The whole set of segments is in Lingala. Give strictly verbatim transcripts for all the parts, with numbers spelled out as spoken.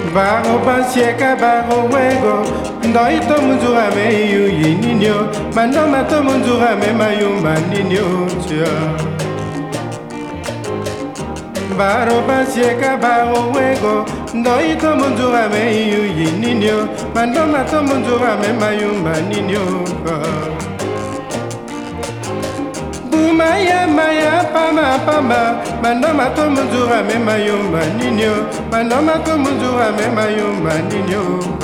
Baro basieka baro wego Ndoi to munzura me yu yininyo Mandoma to munzura me mayumba ninyo tia Baro basieka baro wego Ndoi to munzura me yu yininyo Mandoma to munzura me mayumba ninyo Maya maya pama pama Mandoma to munzura me mayumba ninyo Mandoma to munzura me mayumba ninyo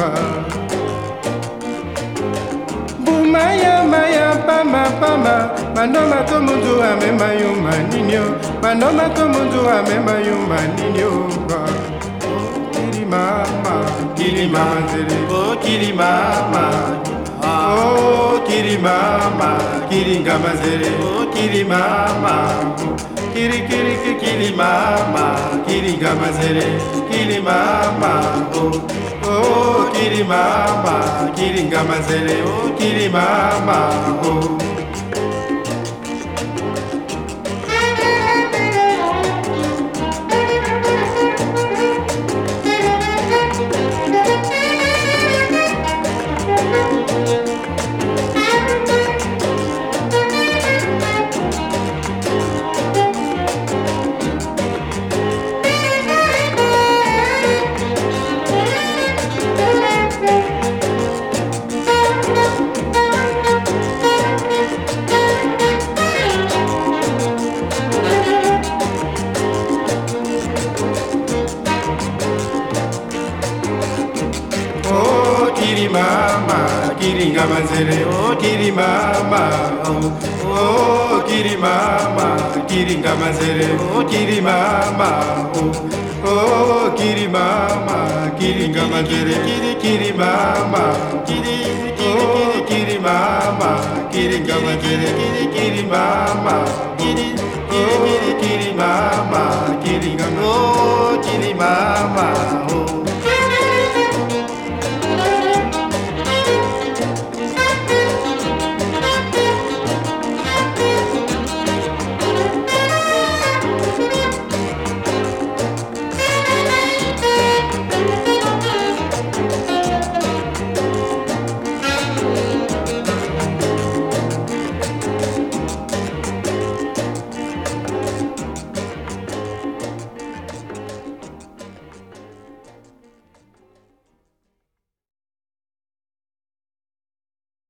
Maya maya pama pama Mandoma to munzura me mayumba ninyo Mandoma to munzura me mayumba ninyo Kili mama Kili mama Oh kili mama Oh kiri mama, kiri ngamazere. Oh kiri mama, kiri kiri kiri kiri mama, kiri ngamazere. Kiri mama, oh oh kiri mama, kiri ngamazere. Oh kiri mama, oh. Kiri mama, kiri ngamazere, oh kiri mama, oh oh kiri mama, kiri ngamazere, oh kiri mama, oh oh kiri mama, kiri ngamazere, kiri kiri mama, kiri kiri kiri mama, kiri ngamazere, kiri kiri mama, kiri kiri kiri mama, kiri ngamazere, oh kiri mama.